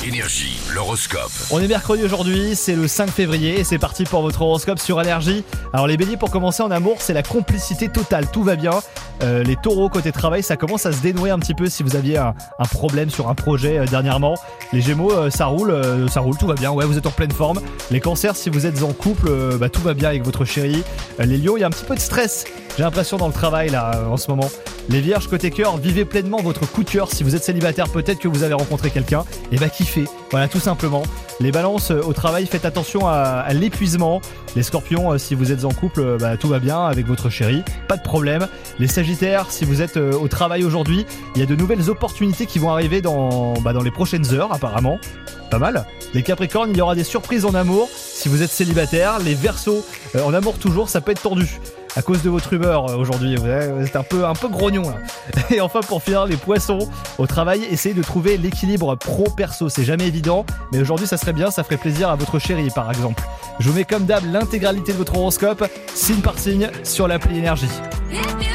Énergie, l'horoscope. On est mercredi aujourd'hui, c'est le 5 février et c'est parti pour votre horoscope sur Énergie. Alors les béliers, pour commencer en amour, c'est la complicité totale, tout va bien. Les taureaux, côté travail, ça commence à se dénouer un petit peu si vous aviez un problème sur un projet dernièrement. Les gémeaux, ça roule, tout va bien, ouais, vous êtes en pleine forme. Les cancers, si vous êtes en couple, tout va bien avec votre chérie. Les lions, il y a un petit peu de stress, j'ai l'impression, dans le travail là en ce moment. Les vierges, côté cœur, vivez pleinement votre coup de cœur. Si vous êtes célibataire, peut-être que vous avez rencontré quelqu'un, et kiffez, voilà, tout simplement. Les balances, au travail, faites attention à l'épuisement. Les scorpions, si vous êtes en couple, tout va bien avec votre chérie, pas de problème. Les sagittaires, si vous êtes au travail aujourd'hui, il y a de nouvelles opportunités qui vont arriver dans les prochaines heures apparemment, pas mal. Les capricornes, il y aura des surprises en amour si vous êtes célibataire. Les verseaux, en amour toujours, ça peut être tendu à cause de votre humeur aujourd'hui, vous êtes un peu grognon là. Et enfin, pour finir, les poissons, au travail, essayez de trouver l'équilibre pro-perso, c'est jamais évident, mais aujourd'hui ça serait bien, ça ferait plaisir à votre chérie par exemple. Je vous mets comme d'hab l'intégralité de votre horoscope, signe par signe, sur l'appli Énergie.